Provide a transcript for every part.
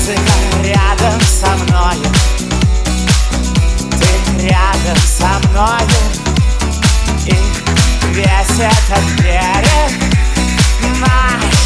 музыка рядом со мною, ты рядом со мною, и весь этот берег наш.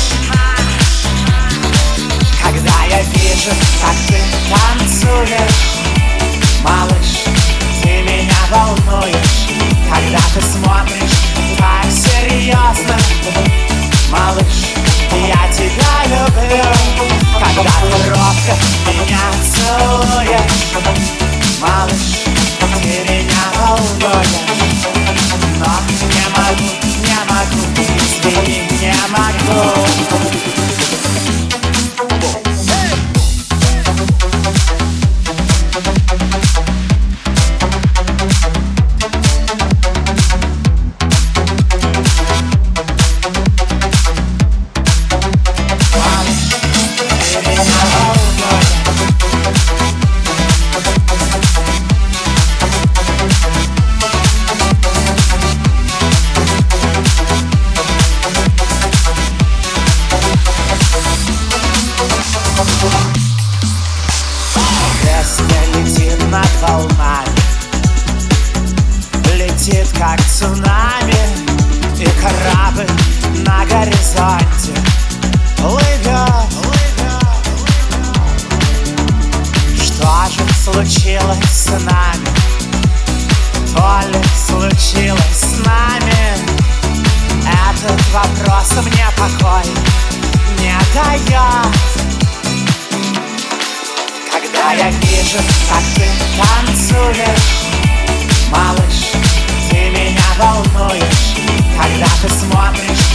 Когда я вижу, как ты танцуешь, малыш, ты меня волнуешь. Когда ты смотришь так серьезно, малыш, я тебя люблю. Когда ты робко меня целуешь, малыш, ты меня волнуешь. Но не могу, извини, не могу. Песня летит над волнами, летит как цунами, и корабль на горизонте плывет. Что же случилось с нами? То ли случилось с нами? Этот вопрос мне покой не дает. Когда я вижу, как ты танцуешь, малыш, ты меня волнуешь. Когда ты смотришь